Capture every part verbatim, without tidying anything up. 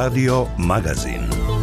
Radio Magazin.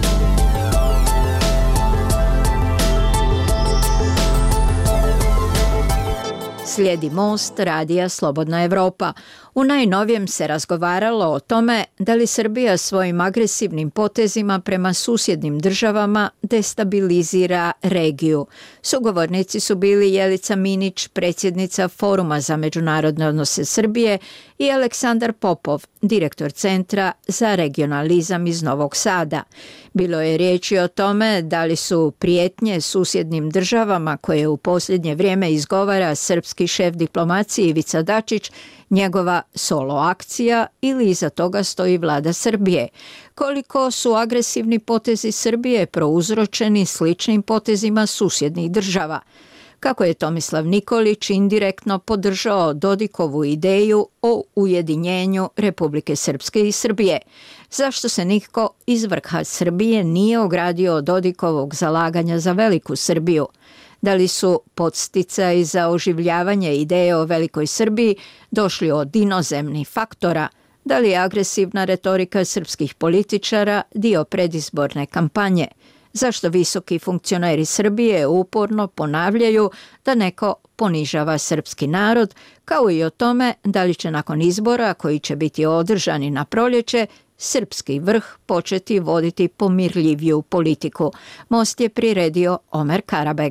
Slijedi Most radija Slobodna Evropa. U najnovijem se razgovaralo o tome da li Srbija svojim agresivnim potezima prema susjednim državama destabilizira regiju. Sugovornici su bili Jelica Minić, predsjednica Foruma za međunarodne odnose Srbije, i Aleksandar Popov, direktor Centra za regionalizam iz Novog Sada. Bilo je riječi o tome da li su prijetnje susjednim državama koje u posljednje vrijeme izgovara srpski šef diplomacije Ivica Dačić njegova solo akcija ili iza toga stoji vlada Srbije. Koliko su agresivni potezi Srbije prouzročeni sličnim potezima susjednih država? Kako je Tomislav Nikolić indirektno podržao Dodikovu ideju o ujedinjenju Republike Srpske i Srbije? Zašto se nitko iz vrha Srbije nije ogradio od Dodikovog zalaganja za veliku Srbiju? Da li su podsticaji za oživljavanje ideje o velikoj Srbiji došli od inozemnih faktora? Da li je agresivna retorika srpskih političara dio predizborne kampanje? Zašto visoki funkcioneri Srbije uporno ponavljaju da neko ponižava srpski narod, kao i o tome da li će nakon izbora koji će biti održani na proljeće srpski vrh početi voditi pomirljiviju politiku? Most je priredio Omer Karabeg.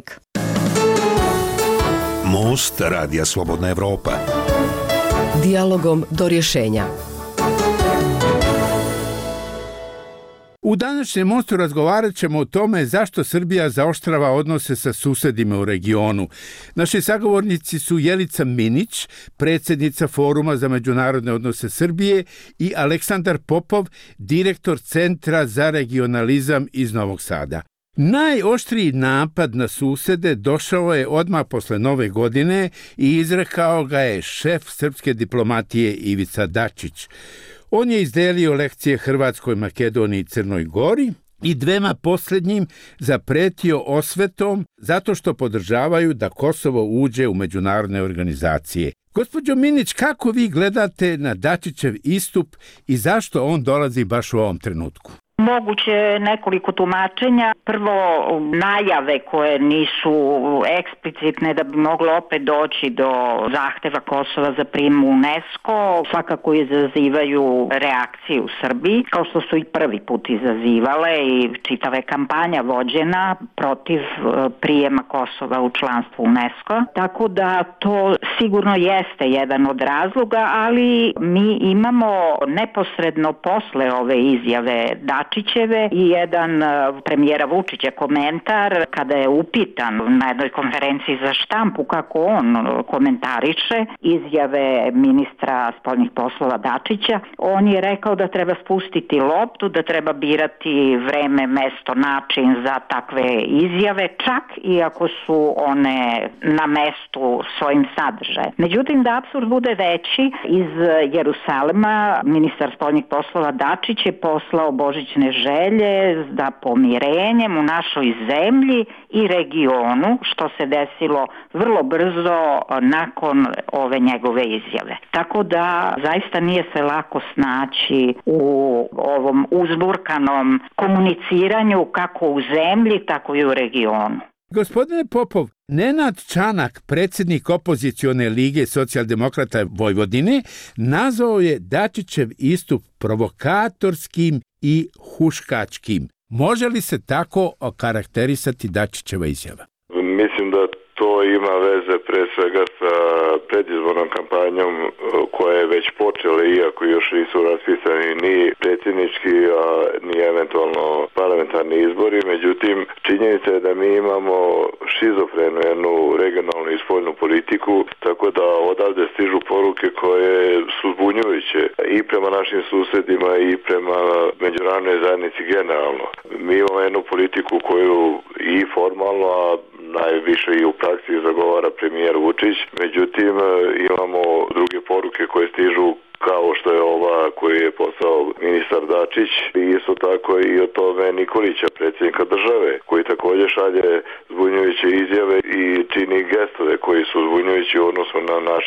Most radija Slobodna Evropa. Dijalogom do rješenja. U današnjem Mostu razgovarat ćemo o tome zašto Srbija zaoštrava odnose sa susedima u regionu. Naši sagovornici su Jelica Minić, predsjednica Foruma za međunarodne odnose Srbije, i Aleksandar Popov, direktor Centra za regionalizam iz Novog Sada. Najoštriji napad na susede došao je odmah posle Nove godine i izrekao ga je šef srpske diplomatije Ivica Dačić. On je izdelio lekcije Hrvatskoj, Makedoniji i Crnoj Gori i dvema posljednjim zapretio osvetom zato što podržavaju da Kosovo uđe u međunarodne organizacije. Gospođo Minić, kako vi gledate na Dačićev istup i zašto on dolazi baš u ovom trenutku? Moguće nekoliko tumačenja. Prvo, najave koje nisu eksplicitne da bi moglo opet doći do zahteva Kosova za prijem u UNESCO, svakako izazivaju reakciju u Srbiji, kao što su i prvi put izazivale i čitava je kampanja vođena protiv prijema Kosova u članstvo UNESCO. Tako da to sigurno jeste jedan od razloga, ali mi imamo neposredno posle ove izjave da Dačićeve i jedan premijera Vučića komentar kada je upitan na jednoj konferenciji za štampu kako on komentariše izjave ministra spoljnih poslova Dačića. On je rekao da treba spustiti loptu, da treba birati vreme, mesto, način za takve izjave, čak i ako su one na mestu svojim sadržajem. Međutim, da apsurd bude veći, iz Jerusalema ministar spoljnih poslova Dačić je poslao božićne želje za pomirenjem u našoj zemlji i regionu, što se desilo vrlo brzo nakon ove njegove izjave. Tako da zaista nije se lako snaći u ovom uzburkanom komuniciranju kako u zemlji, tako i u regionu. Gospodine Popov, Nenad Čanak, predsjednik opozicione lige socijaldemokrata Vojvodine, nazvao je Dačićev istup provokatorskim i huškačkim. Može li se tako okarakterisati Dačićeva izjava? Mislim da to ima veze pre svega sa predizbornom kampanjom koja je već počela, iako još nisu raspisani ni predsjednički, a ni eventualno parlamentarni izbori. Međutim, činjenica je da mi imamo šizofrenu jednu regionalnu i spoljnu politiku, tako da odavde stižu poruke koje su zbunjujuće i prema našim susedima i prema međunarodnoj zajednici generalno. Mi imamo jednu politiku koju i formalno, a najviše i u praksi zagovara premijer Vučić. Međutim, imamo druge poruke koje stižu kao što je ova koju je poslao ministar Dačić i isto tako i od tome Nikolića, predsjednika države, koji također šalje zbunjujuće izjave i čini gestove koji su zbunjujući u odnosu na naše susede.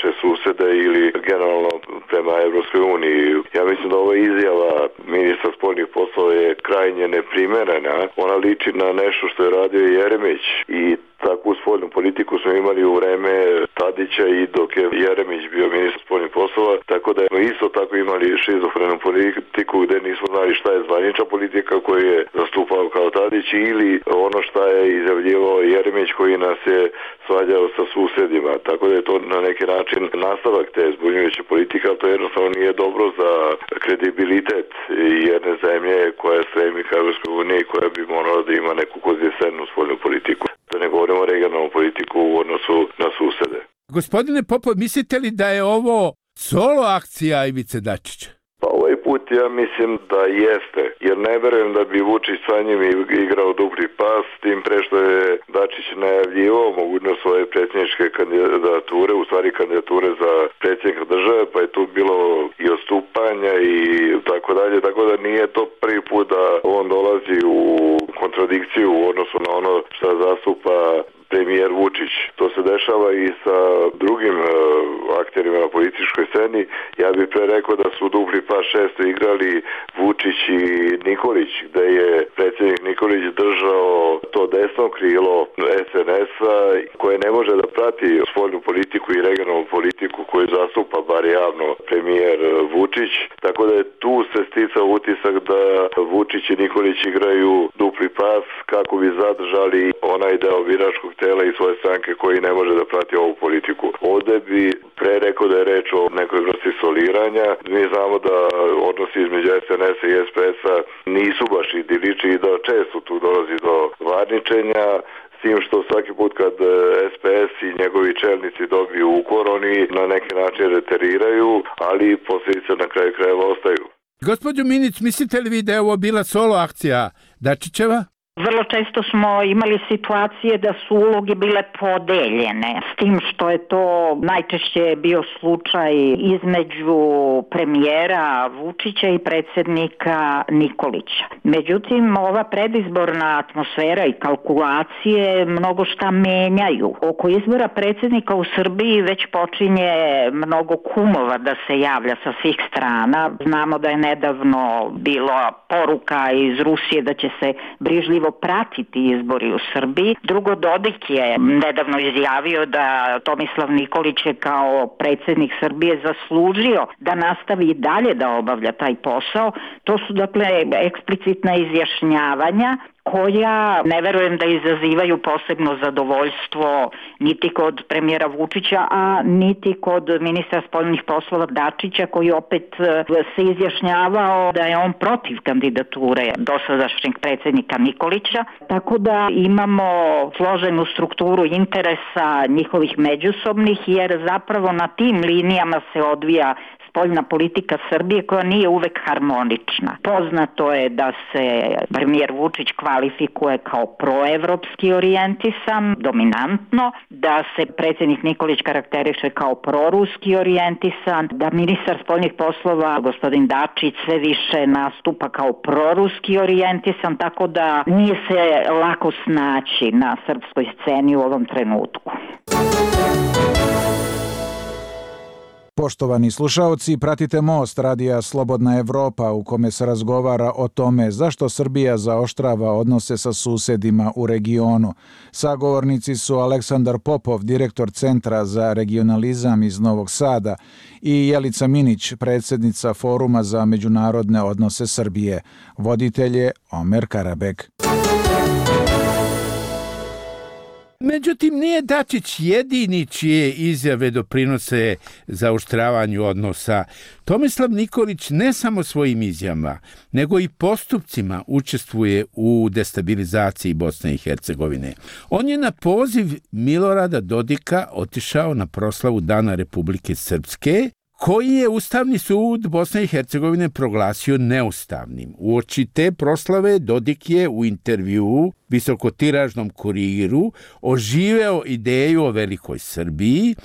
susede ili generalno prema Evropskoj uniji. Ja mislim da ova izjava ministra spoljnih poslova je krajnje neprimerena. Ona liči na nešto što je radio Jeremić i takvu spoljnu politiku smo imali u vreme Tadića i dok je Jeremić bio ministar spoljnih poslova, tako da smo isto tako imali šizofrenu politiku gde nismo znali šta je zvanična politika koju je zastupao kao Tadić ili ono šta je izjavljivao Jeremić koji nas je svađao sa susedima. Tako da je to na neki način nastavak te zbunjujuće politike, ali to jednostavno nije dobro za kredibilitet jedne zemlje koja stremi ka Evropskoj uniji i koja bi morala da ima neku konzistentnu spoljnu politiku. Da ne govorimo o regionalnu politiku u odnosu na susede. Gospodine Popov, mislite li da je ovo solo akcija Ivice Dačića? Pa ovaj put ja mislim da jeste, jer ne verujem da bi Vučić sa njim igrao dupli pas, tim pre što je Dačić najavljivao mogućnost svoje predsjedničke kandidature, u stvari kandidature za predsjednika države, pa je tu bilo i odstupanja i tako dalje, tako da nije to prvi put da on dolazi u kontradikciju u odnosu na ono što zastupa premijer Vučić. To se dešava i sa drugim uh, akterima na političkoj sceni. Ja bih pre rekao da su dupli pas šesto igrali Vučić i Nikolić, gde je predsjednik Nikolić držao to desno krilo es en es-a koje ne može da prati spoljnu politiku i regionalnu politiku koju zastupa bar javno premijer Vučić. Tako da je tu se sticao utisak da Vučić i Nikolić igraju dupli pas kako bi zadržali onaj deo biračkog tela i svoje stranke koji ne može da prati ovu politiku. Ovde bi pre rekao da je reč o nekoj vrsti soliranja. Mi znamo da odnosi između es en es-a i es pe es-a nisu baš idilični i da često tu dolazi do varničenja, s tim što svaki put kad es pe es i njegovi čelnici dobiju ukor, oni na neki način reteriraju, ali posljedice na kraju krajeva ostaju. Gospođo Minić, mislite li vi da je ovo bila solo akcija Dačićeva? Vrlo često smo imali situacije da su uloge bile podeljene, s tim što je to najčešće bio slučaj između premijera Vučića i predsjednika Nikolića. Međutim, ova predizborna atmosfera i kalkulacije mnogo šta menjaju. Oko izbora predsjednika u Srbiji već počinje mnogo kumova da se javlja sa svih strana. Znamo da je nedavno bilo poruka iz Rusije da će se brižljivo pratiti izbori u Srbiji. Drugo, Dodik je nedavno izjavio da Tomislav Nikolić je kao predsjednik Srbije zaslužio da nastavi i dalje da obavlja taj posao. To su dakle eksplicitna izjašnjavanja koja ne verujem da izazivaju posebno zadovoljstvo niti kod premijera Vučića, a niti kod ministra spoljnih poslova Dačića, koji opet se izjašnjavao da je on protiv kandidature dosadašnjeg predsjednika Nikolića. Tako da imamo složenu strukturu interesa njihovih međusobnih, jer zapravo na tim linijama se odvija spoljna politika Srbije koja nije uvek harmonična. Poznato je da se premijer Vučić kvalifikuje kao proevropski orijentisan, dominantno, da se predsjednik Nikolić karakteriše kao proruski orijentisan, da ministar spoljnih poslova gospodin Dačić sve više nastupa kao proruski orijentisan, tako da nije se lako snaći na srpskoj sceni u ovom trenutku. Poštovani slušaoci, pratite Most radija Slobodna Evropa u kome se razgovara o tome zašto Srbija zaoštrava odnose sa susedima u regionu. Sagovornici su Aleksandar Popov, direktor Centra za regionalizam iz Novog Sada, i Jelica Minić, predsjednica Foruma za međunarodne odnose Srbije. Voditelj je Omer Karabek. Međutim, nije Dačić jedini čije izjave doprinose zaoštravanju odnosa. Tomislav Nikolić ne samo svojim izjavama, nego i postupcima učestvuje u destabilizaciji Bosne i Hercegovine. On je na poziv Milorada Dodika otišao na proslavu Dana Republike Srpske, koji je Ustavni sud Bosne i Hercegovine proglasio neustavnim. Uoči te proslave Dodik je u intervjuu visokotiražnom Kuriru oživeo ideju o velikoj Srbiji,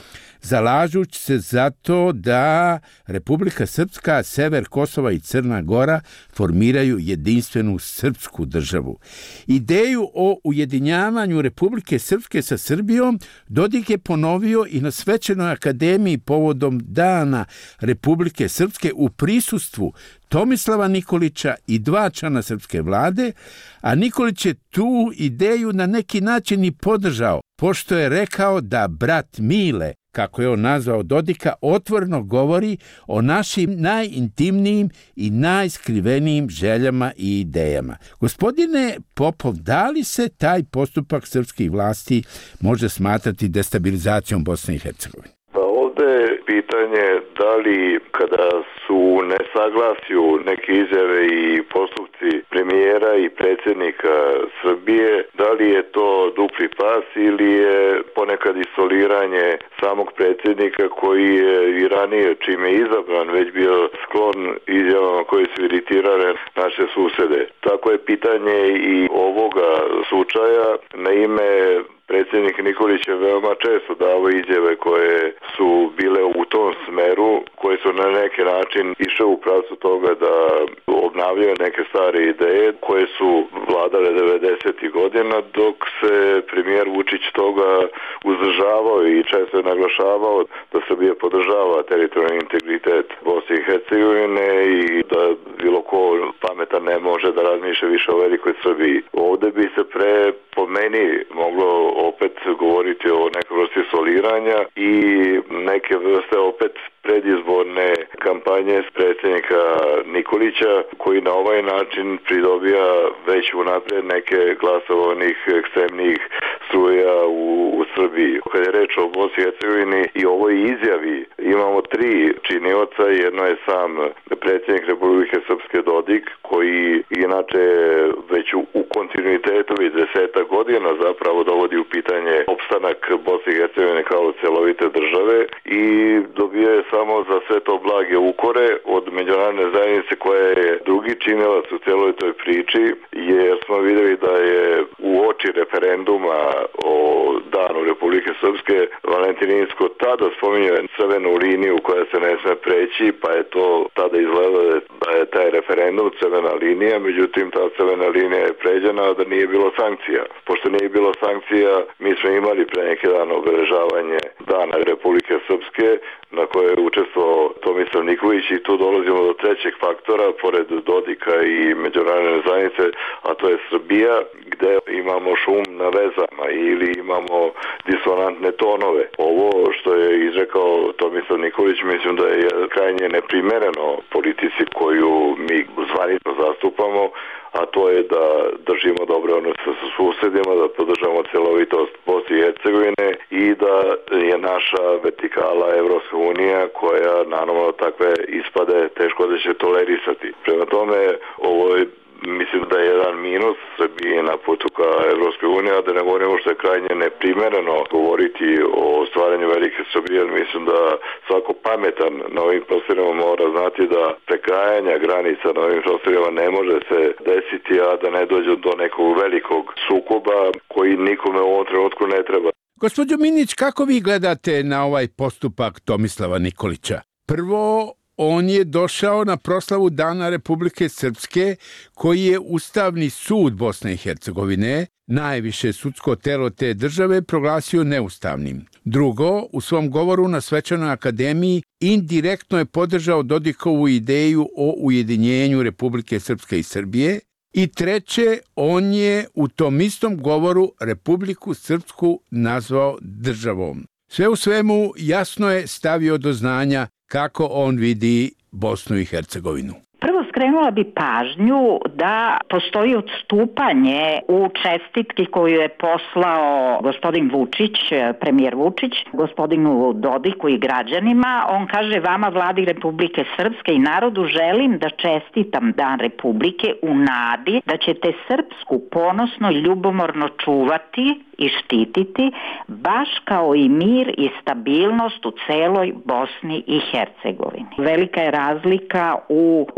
zalažući se za to da Republika Srpska, sever Kosova i Crna Gora formiraju jedinstvenu srpsku državu. Ideju o ujedinjavanju Republike Srpske sa Srbijom Dodik je ponovio i na Svečanoj akademiji povodom Dana Republike Srpske u prisustvu Tomislava Nikolića i dva člana srpske vlade, a Nikolić je tu ideju na neki način i podržao, pošto je rekao da brat Mile, kako je on nazvao Dodika, otvoreno govori o našim najintimnijim i najskrivenijim željama i idejama. Gospodine Popov, da li se taj postupak srpskih vlasti može smatrati destabilizacijom Bosne i Hercegovine? Pa ovdje je pitanje da li kada su u nesaglasju neke izjave i postupci premijera i predsjednika Srbije, da li je to dupli pas ili je ponekad isoliranje samog predsjednika koji je i ranije, čime je izabran, već bio sklon izjavama koje su iritirale naše susede. Tako je pitanje i ovoga slučaja. Na ime predsjednik Nikolić je veoma često dao izjave koje su bile u tom smeru, koje su na neki način išle u pravcu toga da obnavljaju neke stare ideje koje su vladale devedesetih godina, dok se premijer Vučić toga uzdržavao i često je naglašavao da Srbija podržava teritorijalni integritet Bosne i Hercegovine i da bilo ko pametan ne može da razmišlja više o velikoj Srbiji. Ovdje bi se pre po meni moglo opet govoriti o nekoj vrsti soliranja i neke vrste opet predizborne kampanje s predsjednika Nikolića, koji na ovaj način pridobija već unaprijed neke glasovnih ekstremnih struja u, u Srbiji. Kad je reč o Bosni i Hercegovini i ovoj izjavi, imamo tri činioca. Jedno je sam predsjednik Republike Srpske Dodik, koji inače već u, u kontinuitetu i deseta godina zapravo dovodi u pitanje opstanak Bosne i Hercegovine kao celovite države i dobio je samo za sve to blage ukore od međunarodne zajednice koja je drugi činilac u cijeloj toj priči, jer smo vidjeli da je u oči referenduma o Danu Republike Srpske Valentin Inzko tada spominjao crvenu liniju koja se ne sme preći, pa je to tada izgledalo da je taj referendum crvena linija, međutim ta crvena linija je pređena, da nije bilo sankcija. Pošto nije bilo sankcija, mi smo imali pre neki dan obeležavanje Dana Republike Srpske na koje je učestvovao Tomislav Nikolić i tu dolazimo do trećeg faktora, pored Dodika i međunarodne zajednice, a to je Srbija, gde imamo šum na vezama ili imamo disonantne tonove. Ovo što je izrekao Tomislav Nikolić mislim da je krajnje neprimereno politici koju mi zvanično zastupamo, a to je da držimo dobre odnose sa susedima, da podržamo celovitost Bosne i Hercegovine i da je naša vertikala Evropska unija koja naravno takve ispade teško da će tolerisati. Prema tome, ovo je mislim da je jedan minus Srbije na putu ka Evropskoj uniji, a da ne govorimo što je krajnje neprimereno govoriti o stvaranju velike Srbije, jer mislim da svako pametan na ovim prostorima mora znati da prekrajanja granica na ovim prostorima ne može se desiti, a da ne dođe do nekog velikog sukoba koji nikome u ovom trenutku ne treba. Gospođo Minić, kako vi gledate na ovaj postupak Tomislava Nikolića? Prvo, on je došao na proslavu Dana Republike Srpske, koji je Ustavni sud Bosne i Hercegovine, najviše sudsko telo te države, proglasio neustavnim. Drugo, u svom govoru na Svečanoj akademiji indirektno je podržao Dodikovu ideju o ujedinjenju Republike Srpske i Srbije. I treće, on je u tom istom govoru Republiku Srpsku nazvao državom. Sve u svemu jasno je stavio do znanja kako on vidi Bosnu i Hercegovinu. Prvo skrenula bi pažnju da postoji odstupanje u čestitki koju je poslao gospodin Vučić, premijer Vučić, gospodinu Dodiku i građanima. On kaže: vama, Vladi Republike Srpske i narodu, želim da čestitam Dan Republike u nadi da ćete srpsku ponosno i ljubomorno čuvati i štititi, baš kao i mir i stabilnost u celoj Bosni i Hercegovini. Velika je razlika u uključenosti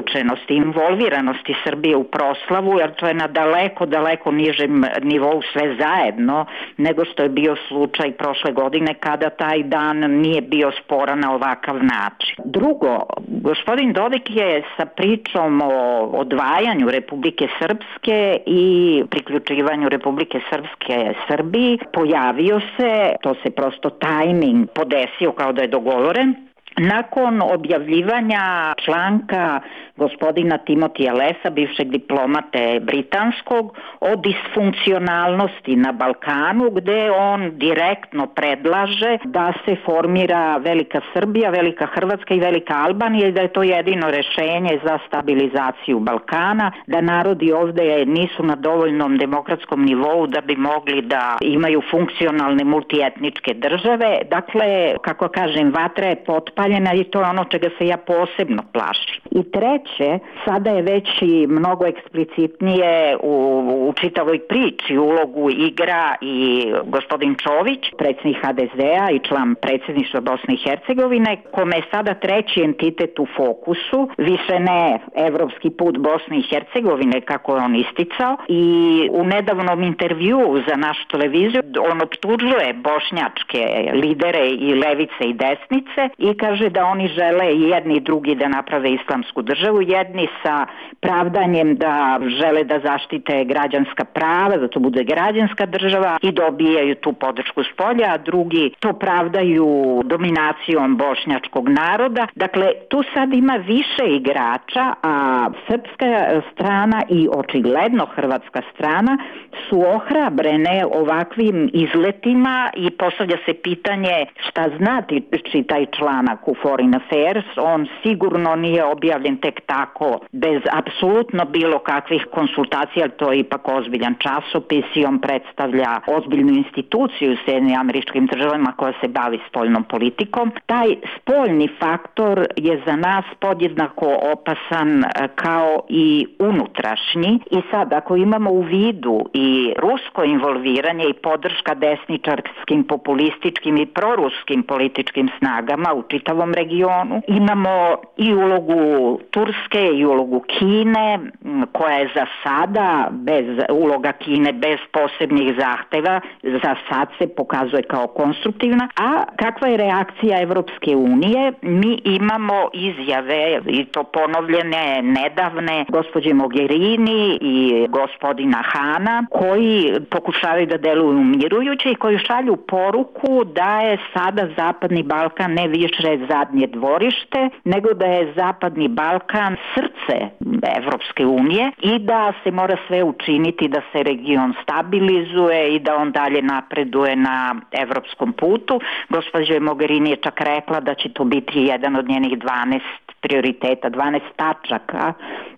uključenosti, involviranosti Srbije u proslavu, jer to je na daleko, daleko nižem nivou sve zajedno nego što je bio slučaj prošle godine kada taj dan nije bio sporan na ovakav način. Drugo, gospodin Dodik je sa pričom o odvajanju Republike Srpske i priključivanju Republike Srpske Srbiji pojavio se, to se prosto tajming podesio kao da je dogovoren, nakon objavljivanja članka gospodina Timotija Lesa, bivšeg diplomate britanskog, o disfunkcionalnosti na Balkanu, gde on direktno predlaže da se formira Velika Srbija, Velika Hrvatska i Velika Albanija i da je to jedino rešenje za stabilizaciju Balkana, da narodi ovde nisu na dovoljnom demokratskom nivou da bi mogli da imaju funkcionalne multietničke države. Dakle, kako kažem, vatra je potpaljena i to je ono čega se ja posebno plašim. I treće, sada je već i mnogo eksplicitnije u, u čitavoj priči ulogu igra i gospodin Čović, predsjednik ha de zea i član predsjedništva Bosne i Hercegovine, kome je sada treći entitet u fokusu, više ne evropski put Bosne i Hercegovine, kako je on isticao, i u nedavnom intervjuu za našu televiziju on optužuje bošnjačke lidere i levice i desnice i kaže da oni žele i jedni i drugi da naprave islamsku državu, jedni sa pravdanjem da žele da zaštite građanska prava, da to bude građanska država i dobijaju tu podršku s polja, a drugi to pravdaju dominacijom bošnjačkog naroda. Dakle, tu sad ima više igrača, a srpska strana i očigledno hrvatska strana su ohrabrene ovakvim izletima i postavlja se pitanje šta znači taj članak u Foreign Affairs. On sigurno nije objavljen tek tako, bez apsolutno bilo kakvih konsultacija, to je ipak ozbiljan časopis i on predstavlja ozbiljnu instituciju u Sjedinjenim Američkim Državama koja se bavi spoljnom politikom. Taj spoljni faktor je za nas podjednako opasan kao i unutrašnji i sad ako imamo u vidu i rusko involviranje i podrška desničarskim, populističkim i proruskim političkim snagama u čitavom regionu, imamo i ulogu Turske i ulogu Kine koja je za sada bez uloga Kine bez posebnih zahteva, za sad se pokazuje kao konstruktivna. A kakva je reakcija Evropske unije? Mi imamo izjave i to ponovljene nedavne gospođe Mogherini i gospodina Hana koji pokušavaju da deluju umirujuće i koji šalju poruku da je sada Zapadni Balkan ne više zadnje dvorište, nego da je Zapadni Balkan srce Evropske unije i da se mora sve učiniti da se region stabilizuje i da on dalje napreduje na evropskom putu. Gospođa Mogherini je čak rekla da će to biti jedan od njenih dvanaest prioriteta, dvanaest tačaka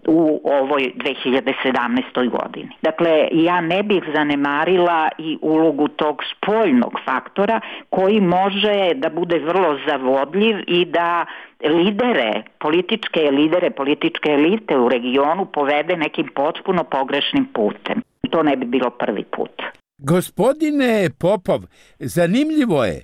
u ovoj dve hiljade sedamnaestoj godini. Dakle, ja ne bih zanemarila i ulogu tog spoljnog faktora koji može da bude vrlo zavodljiv i da lidere, političke lidere, političke elite u regionu povede nekim potpuno pogrešnim putem. To ne bi bilo prvi put. Gospodine Popov, zanimljivo je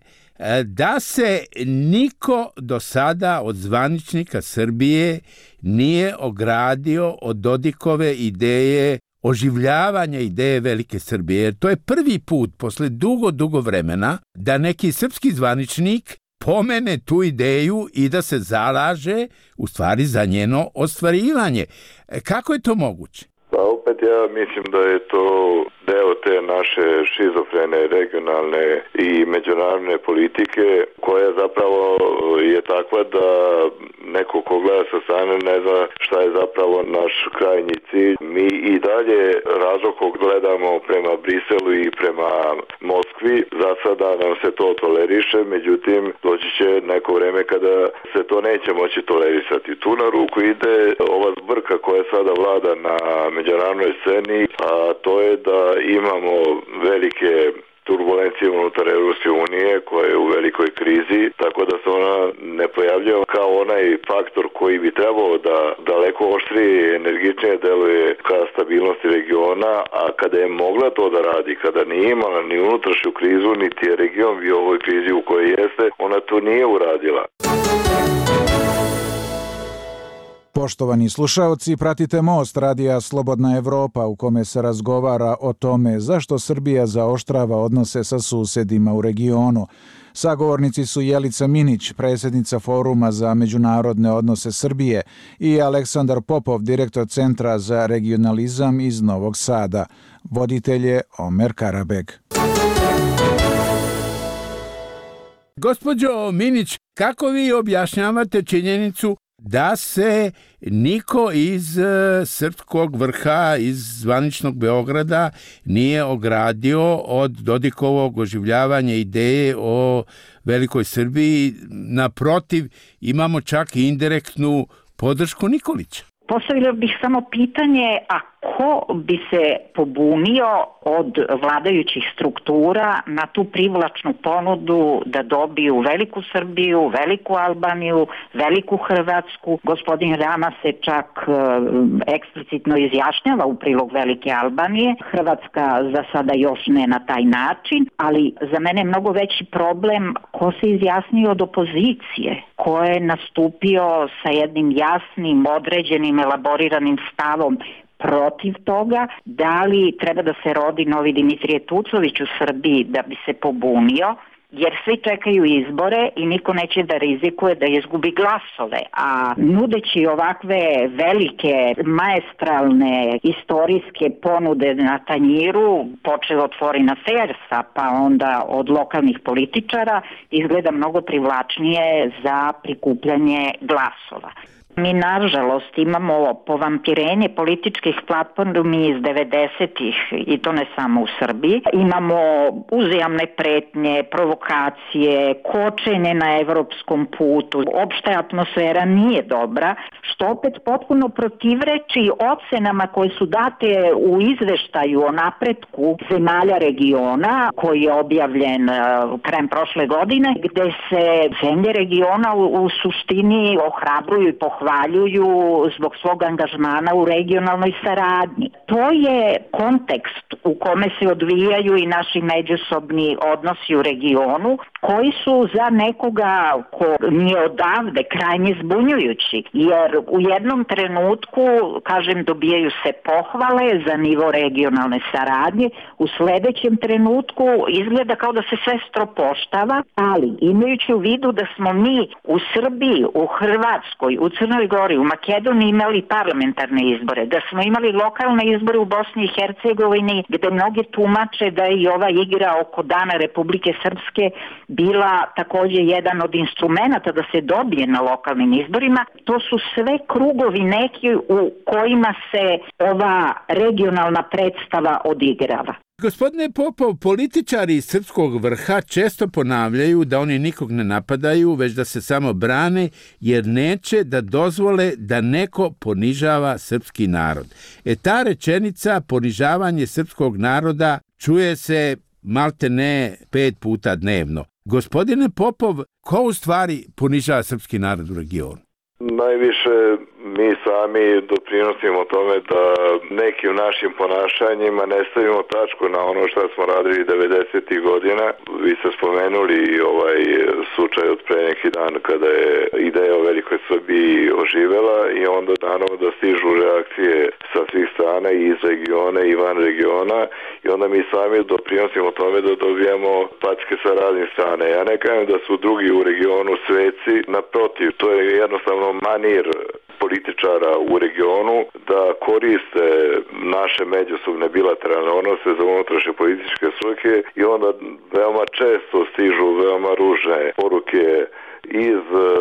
da se niko do sada od zvaničnika Srbije nije ogradio od Dodikove ideje oživljavanja ideje Velike Srbije. Jer to je prvi put posle dugo, dugo vremena da neki srpski zvaničnik pomene tu ideju i da se zalaže u stvari za njeno ostvarivanje. Kako je to moguće? Pa opet ja mislim da je to deo te naše šizofrene regionalne i međunarodne politike koja zapravo je takva da neko ko gleda sa strane ne zna šta je zapravo naš krajnji cilj. Mi i dalje razlog gledamo prema Briselu i prema Moskvi. Za sada nam se to toleriše, međutim doći će neko vreme kada se to neće moći tolerisati. Tu na ruku ide ova zbrka koja sada vlada na međunarodnoj sceni, a to je da imamo velike turbulencije unutar Evropske unije koja je u velikoj krizi, tako da se ona ne pojavljava kao onaj faktor koji bi trebao da daleko oštrije i energičnije deluje ka stabilnosti regiona, a kada je mogla to da radi, kada nije imala ni unutrašnju krizu, niti je region bio u ovoj krizi u kojoj jeste, ona to nije uradila. Poštovani slušaoci, pratite Most radija Slobodna Evropa u kome se razgovara o tome zašto Srbija zaoštrava odnose sa susedima u regionu. Sagovornici su Jelica Minić, predsjednica Foruma za međunarodne odnose Srbije, i Aleksandar Popov, direktor Centra za regionalizam iz Novog Sada. Voditelj je Omer Karabeg. Gospođo Minić, kako vi objašnjavate činjenicu da se niko iz Srpskog vrha, iz zvaničnog Beograda nije ogradio od Dodikovog oživljavanja ideje o velikoj Srbiji? Naprotiv, imamo čak i indirektnu podršku Nikolića. Postavila bih samo pitanje, a ko bi se pobunio od vladajućih struktura na tu privlačnu ponudu da dobiju veliku Srbiju, veliku Albaniju, veliku Hrvatsku? Gospodin Rama se čak e, eksplicitno izjašnjava u prilog velike Albanije. Hrvatska za sada još ne na taj način, ali za mene je mnogo veći problem ko se izjasnio od opozicije, ko je nastupio sa jednim jasnim, određenim, elaboriranim stavom protiv toga, da li treba da se rodi novi Dimitrije Tucović u Srbiji da bi se pobunio, jer svi čekaju izbore i niko neće da rizikuje da izgubi glasove. A nudeći ovakve velike, maestralne, istorijske ponude na tanjiru, počeo od Foreign Affairsa, pa onda od lokalnih političara, izgleda mnogo privlačnije za prikupljanje glasova. Mi, nažalost, imamo povampirenje političkih platformi iz devedesetih, i to ne samo u Srbiji. Imamo uzajamne pretnje, provokacije, kočenje na evropskom putu. Opšta atmosfera nije dobra, što opet potpuno protivreči ocenama koje su date u izveštaju o napretku zemalja regiona, koji je objavljen krajem prošle godine, gde se zemlje regiona u, u suštini ohrabruju i pohvaljuju zbog svog angažmana u regionalnoj saradnji. To je kontekst u kome se odvijaju i naši međusobni odnosi u regionu, koji su za nekoga ko nije odavde krajnje zbunjujući, jer u jednom trenutku, kažem, dobijaju se pohvale za nivo regionalne saradnje, u sledećem trenutku izgleda kao da se sve stropoštava, ali imajući u vidu da smo mi u Srbiji, u Hrvatskoj, u Crnoj Gori, u Makedoniji imali parlamentarne izbore, da smo imali lokalne izbore u Bosni i Hercegovini, gde mnoge tumače da je i ova igra oko Dana Republike Srpske bila takođe jedan od instrumenta da se dobije na lokalnim izborima. To su sve krugovi neki u kojima se ova regionalna predstava odigrava. Gospodine Popov, političari iz Srpskog vrha često ponavljaju da oni nikog ne napadaju, već da se samo brane, jer neće da dozvole da neko ponižava srpski narod. E ta rečenica, ponižavanje srpskog naroda, čuje se malte ne pet puta dnevno. Gospodine Popov, ko u stvari ponižava srpski narod u regionu? Najviše mi sami doprinosimo tome da nekim našim ponašanjima ne stavimo tačku na ono što smo radili devedesetih godina. Vi ste spomenuli ovaj slučaj od pre neki dan kada je ideja o velikoj Srbiji oživela i onda naravno da stižu reakcije sa svih strana i iz regiona i van regiona i onda mi sami doprinosimo tome da dobijamo packe sa raznih strane. Ja ne kažem da su drugi u regionu sveci, naprotiv, to je jednostavno manir političara u regionu da koriste naše međusobne bilateralne odnose za unutrašnje političke svrhe i onda veoma često stižu veoma ružne poruke iz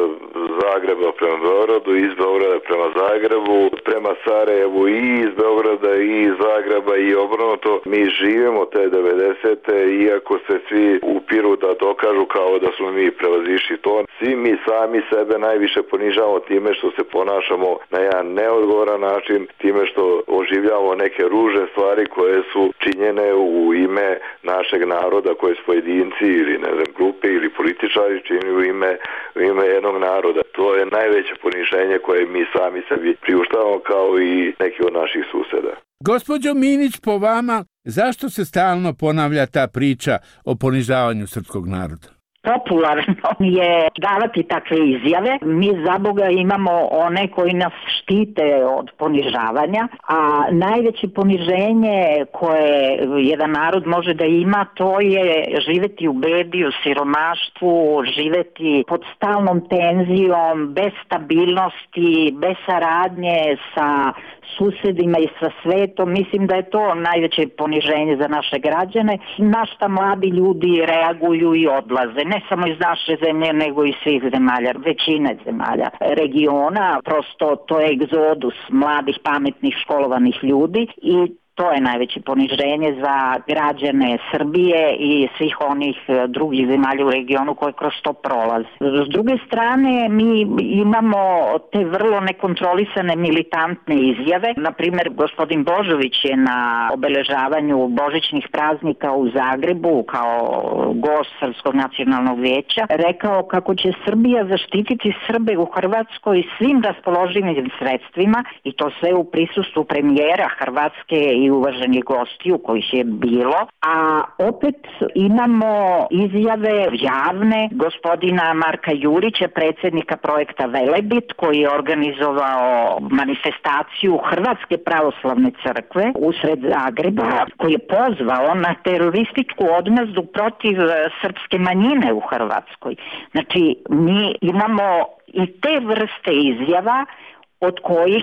Zagreba prema Beogradu, iz Beograda prema Zagrebu, prema Sarajevu i iz Beograda i iz Zagreba i obrnuto. Mi živimo te devedesete iako se svi upiru da dokažu kao da smo mi prevazišli to. Svi mi sami sebe najviše ponižavamo time što se ponašamo na jedan neodgovoran način, time što oživljavamo neke ružne stvari koje su činjene u ime našeg naroda, koje su pojedinci ili ne znam, grupe ili političari čini u ime u ime jednog naroda. To je najveće poniženje koje mi sami sebi priuštavamo kao i neki od naših suseda. Gospođo Minić, po vama, zašto se stalno ponavlja ta priča o ponižavanju srpskog naroda? popularno je davati takve izjave. Mi za Boga imamo one koji nas štite od ponižavanja, a najveće poniženje koje jedan narod može da ima, to je živeti u bedi, u siromaštvu, živeti pod stalnom tenzijom, bez stabilnosti, bez saradnje sa susedima i sa svetom. Mislim da je to najveće poniženje za naše građane. Na šta mladi ljudi reaguju i odlaze, ne samo iz naše zemlje, nego i svih zemalja, većine zemalja regiona. Prosto to je egzodus mladih, pametnih, školovanih ljudi i to je najveće poniženje za građane Srbije i svih onih drugih zemalja u regionu koje kroz to prolaze. S druge strane, mi imamo te vrlo nekontrolisane militantne izjave. Naprimjer, gospodin Božović je na obeležavanju božićnih praznika u Zagrebu kao gost Srpskog nacionalnog vijeća rekao kako će Srbija zaštititi Srbe u Hrvatskoj svim raspoloživim sredstvima i to sve u prisustvu premijera Hrvatske i uvaženih gostiju kojih je bilo, a opet imamo izjave javne gospodina Marka Jurića, predsjednika projekta Velebit, koji je organizovao manifestaciju Hrvatske pravoslavne crkve usred Zagreba, koji je pozvao na terorističku odmazdu protiv srpske manjine u Hrvatskoj. Znači, mi imamo i te vrste izjava od kojih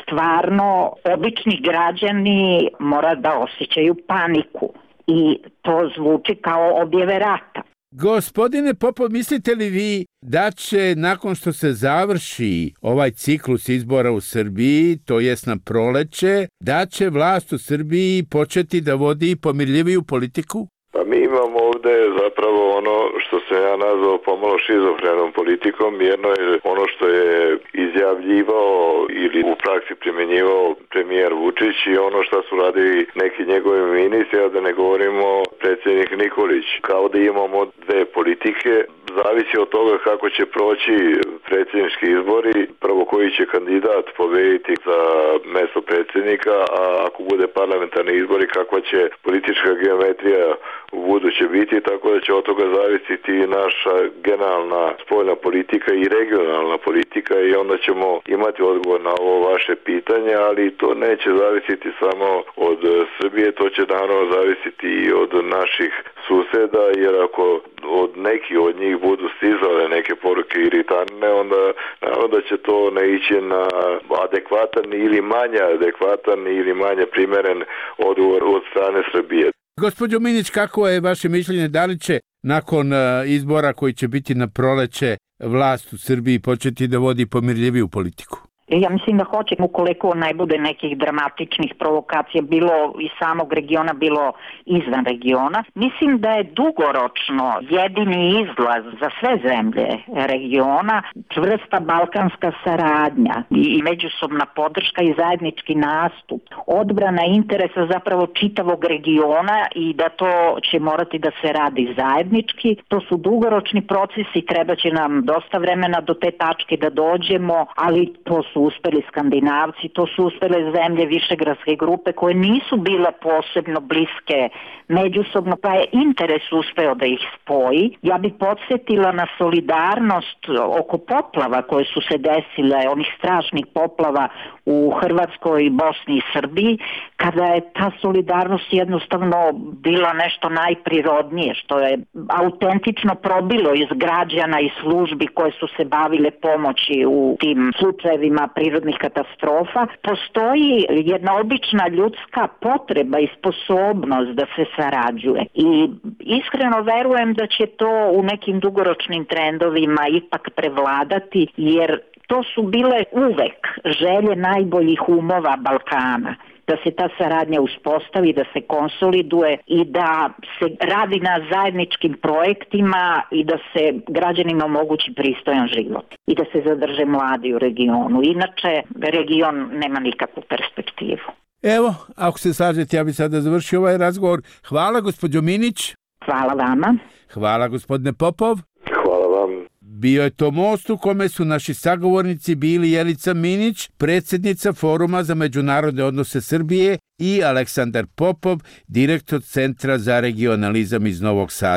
stvarno obični građani mora da osjećaju paniku i to zvuči kao objave rata. Gospodine Popov, mislite li vi da će nakon što se završi ovaj ciklus izbora u Srbiji, to jest na proleće, da će vlast u Srbiji početi da vodi pomirljiviju politiku? Pa mi imamo ovde zapravo ono što sam ja nazvao pomalo šizofrenom politikom. Jedno je ono što je izjavljivao ili u praksi primjenjivao premijer Vučić i ono što su radili neki njegovi ministri, a da ne govorimo predsjednik Nikolić. Kao da imamo dve politike, zavisi od toga kako će proći predsjednički izbori, prvo koji će kandidat pobediti za mesto predsjednika, a ako bude parlamentarni izbori kakva će politička geometrija u buduće biti, tako da će od toga zavisiti naša generalna spoljna politika i regionalna politika i onda ćemo imati odgovor na ovo vaše pitanje, ali to neće zavisiti samo od Srbije, to će naravno zavisiti i od naših suseda, jer ako od neki od njih budu stizale neke poruke iritantne, onda naravno da će to ne ići na adekvatan ili manje adekvatan ili manje primeren odgovor od strane Srbije. Gospođo Minić, kako je vaše mišljenje, da li će nakon izbora koji će biti na proleće vlast u Srbiji početi da vodi pomirljiviju politiku? Ja mislim da hoće, ukoliko ne bude nekih dramatičnih provokacija, bilo iz samog regiona, bilo izvan regiona. Mislim da je dugoročno jedini izlaz za sve zemlje regiona čvrsta balkanska saradnja i međusobna podrška i zajednički nastup. Odbrana interesa zapravo čitavog regiona i da to će morati da se radi zajednički. To su dugoročni procesi, treba će nam dosta vremena do te tačke da dođemo, ali to su uspeli Skandinavci, to su uspele zemlje Višegradske grupe koje nisu bile posebno bliske međusobno, pa je interes uspeo da ih spoji. Ja bih podsjetila na solidarnost oko poplava koje su se desile, onih strašnih poplava u Hrvatskoj, Bosni i Srbiji, kada je ta solidarnost jednostavno bila nešto najprirodnije, što je autentično probilo iz građana i službi koje su se bavile pomoći u tim slučajevima prirodnih katastrofa. Postoji jedna obična ljudska potreba i sposobnost da se sarađuje i iskreno verujem da će to u nekim dugoročnim trendovima ipak prevladati, jer to su bile uvek želje najboljih umova Balkana, da se ta saradnja uspostavi, da se konsoliduje i da se radi na zajedničkim projektima i da se građanima omogući pristojan život i da se zadrže mladi u regionu. Inače, region nema nikakvu perspektivu. Evo, ako se slažete, ja bih sada završio ovaj razgovor. Hvala, gospođo Minić. Hvala vama. Hvala, gospodine Popov. Hvala vam. Bio je to most u kome su naši sagovornici bili Jelica Minić, predsjednica Foruma za međunarodne odnose Srbije, i Aleksandar Popov, direktor Centra za regionalizam iz Novog Sada.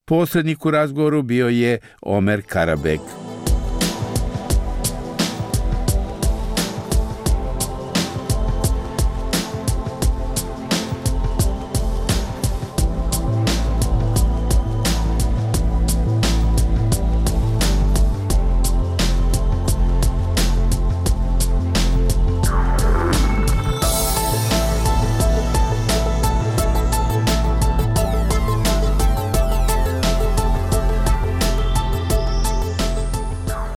Posrednik u razgovoru bio je Omer Karabek.